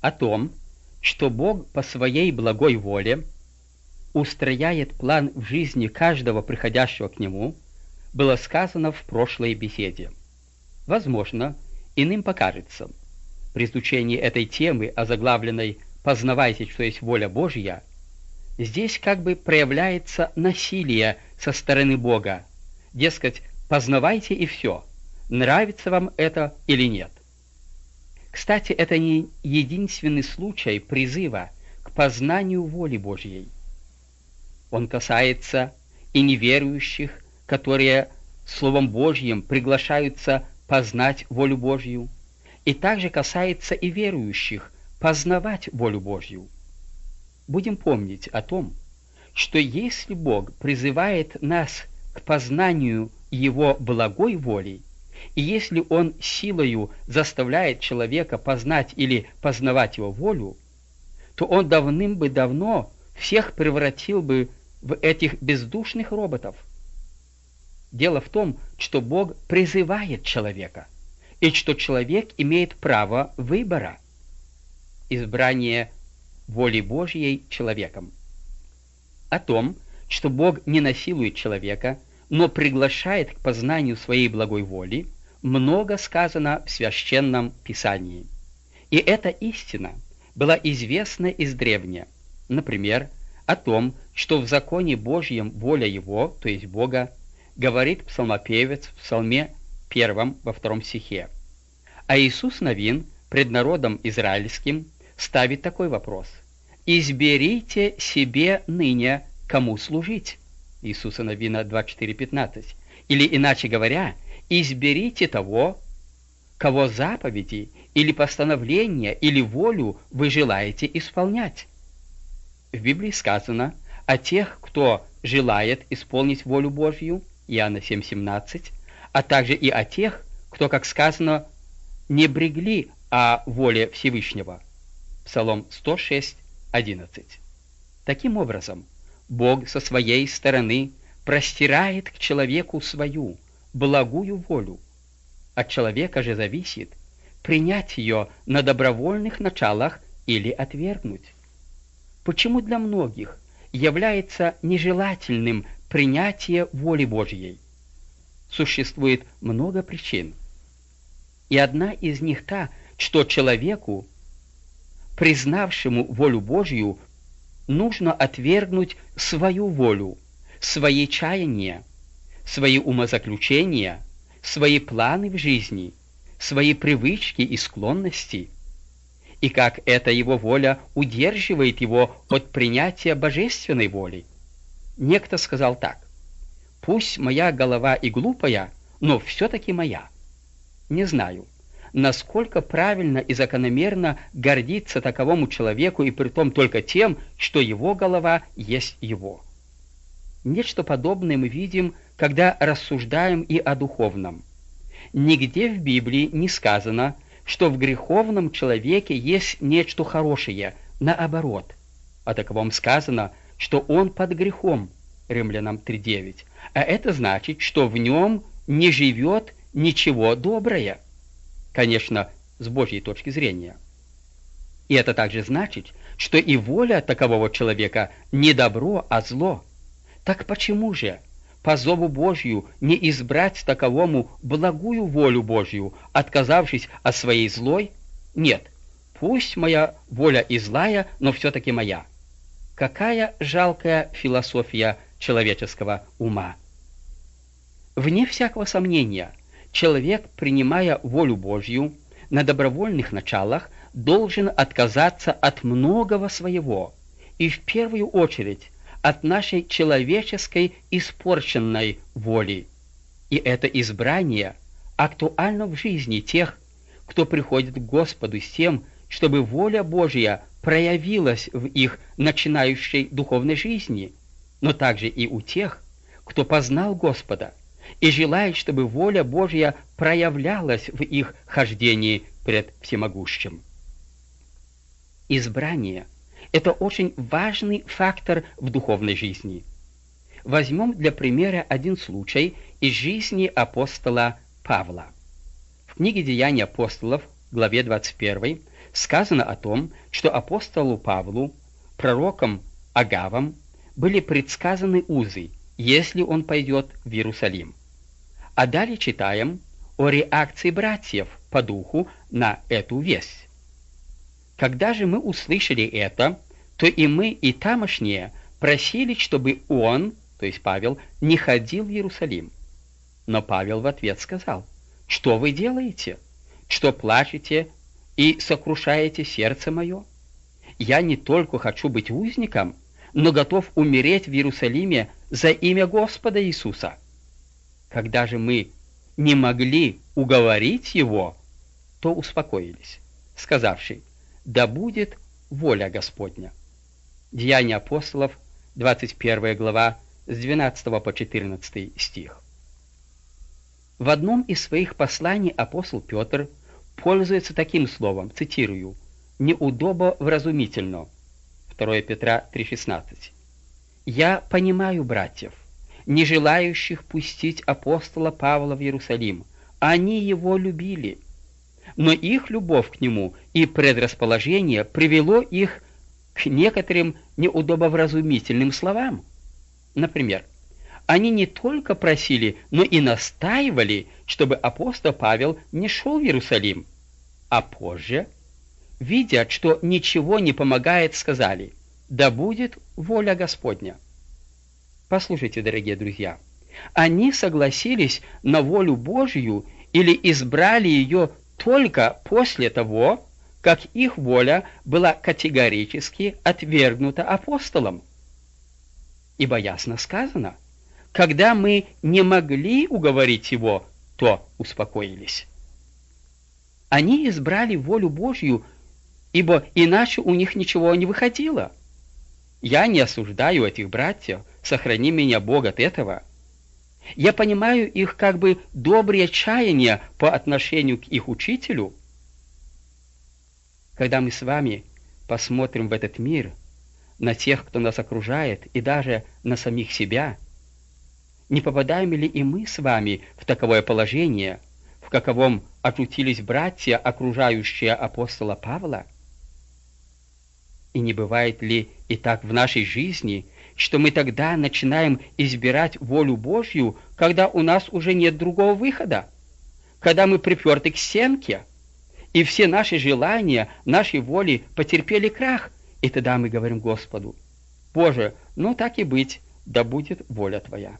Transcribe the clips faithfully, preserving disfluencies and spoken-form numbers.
О том, что Бог по своей благой воле устрояет план в жизни каждого приходящего к Нему, было сказано в прошлой беседе. Возможно, иным покажется, при изучении этой темы, озаглавленной «Познавайте, что есть воля Божья», здесь как бы проявляется насилие со стороны Бога. Дескать, познавайте и все, нравится вам это или нет. Кстати, это не единственный случай призыва к познанию воли Божьей. Он касается и неверующих, которые Словом Божьим приглашаются познать волю Божью, и также касается и верующих познавать волю Божью. Будем помнить о том, что если Бог призывает нас к познанию Его благой воли, и если Он силою заставляет человека познать или познавать Его волю, то Он давным бы давно всех превратил бы в этих бездушных роботов. Дело в том, что Бог призывает человека, и что человек имеет право выбора, избрание воли Божьей человеком. О том, что Бог не насилует человека, но приглашает к познанию своей благой воли, много сказано в Священном Писании. И эта истина была известна издревле. Например, о том, что в законе Божьем воля Его, то есть Бога, говорит псалмопевец в Псалме первом во втором стихе. А Иисус Навин пред народом израильским ставит такой вопрос: «Изберите себе ныне, кому служить». Иисуса Навина двадцать четыре пятнадцать. Или, иначе говоря, изберите того, кого заповеди или постановления или волю вы желаете исполнять. В Библии сказано о тех, кто желает исполнить волю Божью, Иоанна семь семнадцать, а также и о тех, кто, как сказано, не брегли о воле Всевышнего, Псалом сто шесть одиннадцать. Таким образом, Бог со своей стороны простирает к человеку свою благую волю. От человека же зависит принять ее на добровольных началах или отвергнуть. Почему для многих является нежелательным принятие воли Божьей? Существует много причин. И одна из них та, что человеку, признавшему волю Божью, нужно отвергнуть свою волю, свои чаяния, свои умозаключения, свои планы в жизни, свои привычки и склонности, и как эта его воля удерживает его от принятия божественной воли. Некто сказал так: «Пусть моя голова и глупая, но все-таки моя». Не знаю, насколько правильно и закономерно гордиться таковому человеку, и притом только тем, что его голова есть его. Нечто подобное мы видим, когда рассуждаем и о духовном. Нигде в Библии не сказано, что в греховном человеке есть нечто хорошее, наоборот. О таковом сказано, что он под грехом, Римлянам три девять, а это значит, что в нем не живет ничего доброе. Конечно, с Божьей точки зрения. И это также значит, что и воля такового человека не добро, а зло. Так почему же по зову Божью не избрать таковому благую волю Божью, отказавшись от своей злой? Нет, пусть моя воля и злая, но все-таки моя. Какая жалкая философия человеческого ума! Вне всякого сомнения, человек, принимая волю Божью на добровольных началах, должен отказаться от многого своего, и в первую очередь от нашей человеческой испорченной воли. И это избрание актуально в жизни тех, кто приходит к Господу с тем, чтобы воля Божья проявилась в их начинающей духовной жизни, но также и у тех, кто познал Господа и желает, чтобы воля Божья проявлялась в их хождении пред Всемогущим. Избрание – это очень важный фактор в духовной жизни. Возьмем для примера один случай из жизни апостола Павла. В книге «Деяния апостолов», главе двадцать первой, сказано о том, что апостолу Павлу, пророком Агавом, были предсказаны узы, если он пойдет в Иерусалим. А далее читаем о реакции братьев по духу на эту весть. Когда же мы услышали это, то и мы, и тамошние просили, чтобы он, то есть Павел, не ходил в Иерусалим. Но Павел в ответ сказал: «Что вы делаете? Что плачете и сокрушаете сердце мое? Я не только хочу быть узником, но готов умереть в Иерусалиме за имя Господа Иисуса». Когда же мы не могли уговорить его, то успокоились, сказавши: «Да будет воля Господня». Деяния апостолов, двадцать первая глава, с двенадцатого по четырнадцатый стих. В одном из своих посланий апостол Петр пользуется таким словом, цитирую, «неудобовразумительно». второе Петра три шестнадцать. «Я понимаю братьев, не желающих пустить апостола Павла в Иерусалим. Они его любили, но их любовь к нему и предрасположение привело их к некоторым неудобовразумительным словам. Например, они не только просили, но и настаивали, чтобы апостол Павел не шел в Иерусалим, а позже, видя, что ничего не помогает, сказали: «Да будет воля Господня». Послушайте, дорогие друзья, они согласились на волю Божью или избрали ее только после того, как их воля была категорически отвергнута апостолом. Ибо ясно сказано: когда мы не могли уговорить его, то успокоились. Они избрали волю Божью, ибо иначе у них ничего не выходило. Я не осуждаю этих братьев, сохрани меня, Бог, от этого. Я понимаю их как бы добрые чаяния по отношению к их учителю. Когда мы с вами посмотрим в этот мир, на тех, кто нас окружает, и даже на самих себя, не попадаем ли и мы с вами в таковое положение, в каковом очутились братья, окружающие апостола Павла? И не бывает ли и так в нашей жизни, что мы тогда начинаем избирать волю Божью, когда у нас уже нет другого выхода, когда мы приперты к стенке, и все наши желания, нашей воли потерпели крах, и тогда мы говорим Господу: «Боже, ну так и быть, да будет воля Твоя».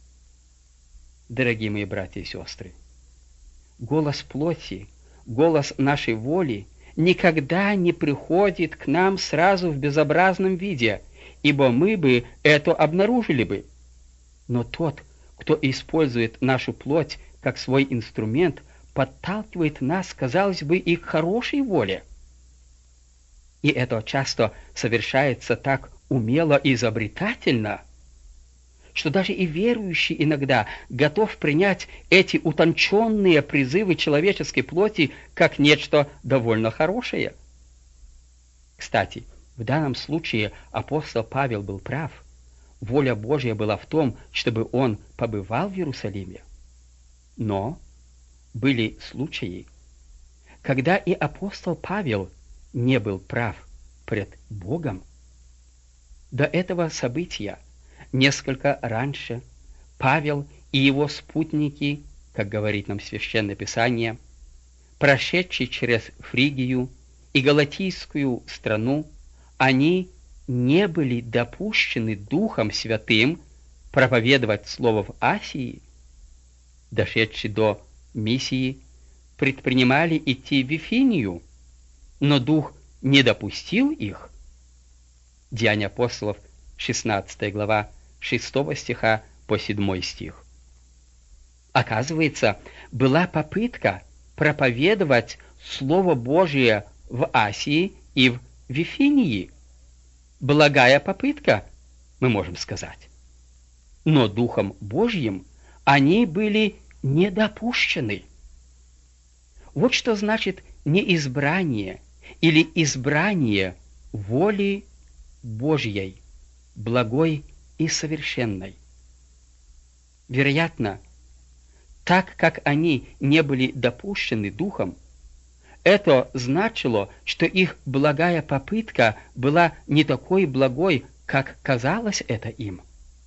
Дорогие мои братья и сестры, голос плоти, голос нашей воли никогда не приходит к нам сразу в безобразном виде, ибо мы бы это обнаружили бы. Но тот, кто использует нашу плоть как свой инструмент, подталкивает нас, казалось бы, и к хорошей воле. И это часто совершается так умело и изобретательно, что даже и верующий иногда готов принять эти утонченные призывы человеческой плоти как нечто довольно хорошее. Кстати, в данном случае апостол Павел был прав. Воля Божья была в том, чтобы он побывал в Иерусалиме. Но были случаи, когда и апостол Павел не был прав пред Богом. До этого события несколько раньше Павел и его спутники, как говорит нам Священное Писание, прошедшие через Фригию и Галатийскую страну, они не были допущены Духом Святым проповедовать Слово в Асии, дошедшие до Миссии, предпринимали идти в Вифинию, но Дух не допустил их. Деяния апостолов, шестнадцатая глава, шестого стиха по седьмой стих. Оказывается, была попытка проповедовать Слово Божие в Асии и в Вифинии. Благая попытка, мы можем сказать. Но Духом Божьим они были не допущены. Вот что значит неизбрание или избрание воли Божьей, благой и совершенной. Вероятно, так как они не были допущены Духом, Это значило, что их благая попытка была не такой благой, как казалось это им.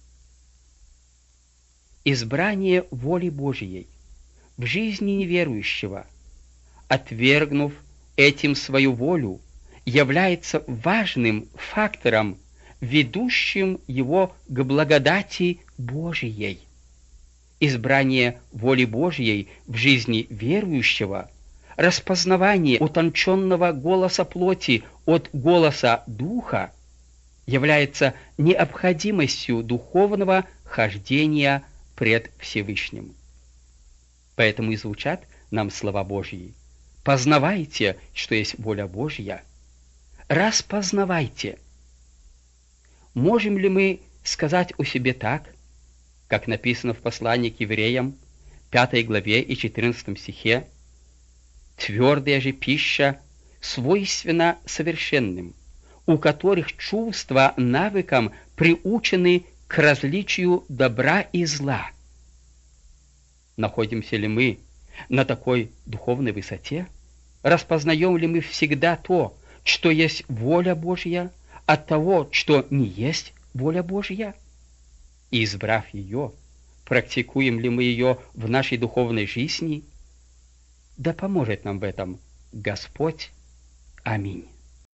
Избрание воли Божией в жизни неверующего, отвергнув этим свою волю, является важным фактором, ведущим его к благодати Божией. Избрание воли Божией в жизни верующего, распознавание утонченного голоса плоти от голоса Духа является необходимостью духовного хождения пред Всевышним. Поэтому и звучат нам слова Божьи: «Познавайте, что есть воля Божья, распознавайте». Можем ли мы сказать о себе так, как написано в послании к евреям, пятой главе и четырнадцатом стихе: «Твердая же пища свойственна совершенным, у которых чувства навыкам приучены к различию добра и зла». Находимся ли мы на такой духовной высоте? Распознаем ли мы всегда то, что есть воля Божья, от того, что не есть воля Божья? И, избрав ее, практикуем ли мы ее в нашей духовной жизни? Да поможет нам в этом Господь. Аминь.